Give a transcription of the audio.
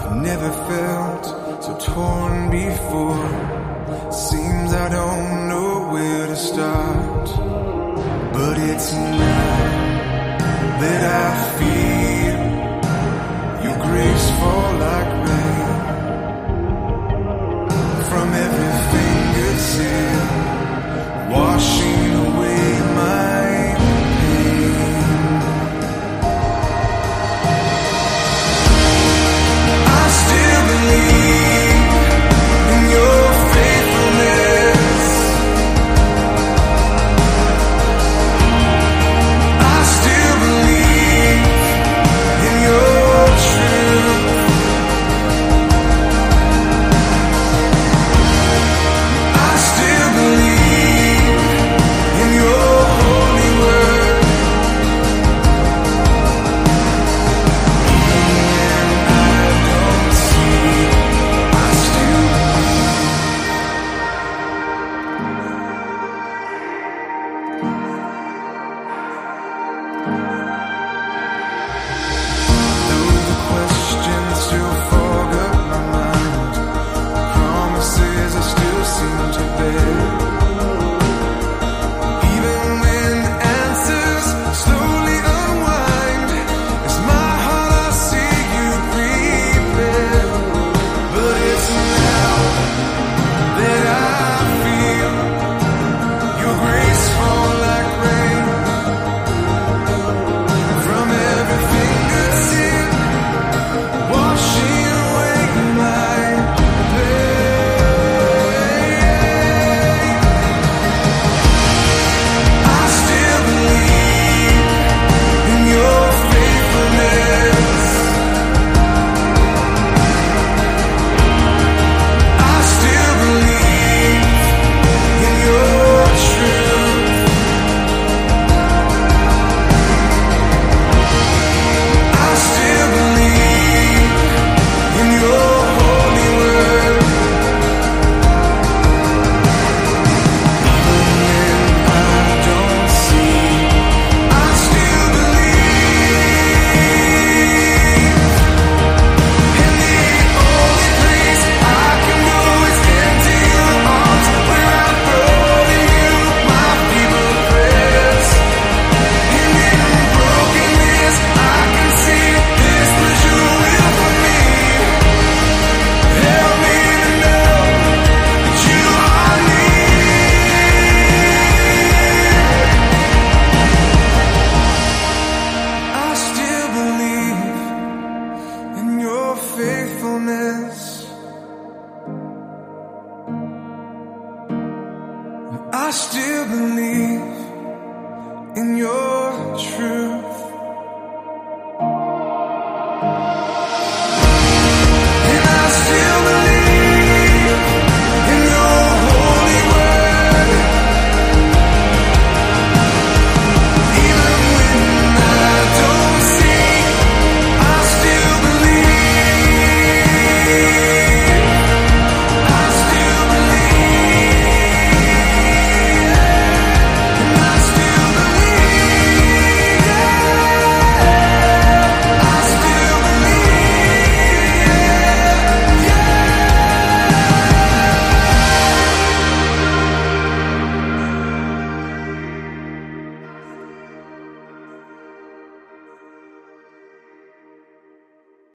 Never felt so torn before. Seems I don't know where to start, but it's now that I feel your grace fall like rain from every fingertip, washing away my pain. I still believe in your faithfulness. I still believe in your truth. I still believe in your holy word. Even when I don't see, I still though the questions still fog up my mind, promises I still seem to bear. Even when the answers slowly unwind, it's my heart I see you prepare. But it's now that I feel your grace fall like rain from every fingertip, washing away my pain. I still believe in your faithfulness. I still believe in your truth. I still believe in your holy word. Even when I don't see, I still believe. And the only place I can go is into your arms, where I throw in you my feeble prayers. And in brokenness I can see this was your will for me. Help me to know that you are near. I still believe in your faithfulness. I still believe in your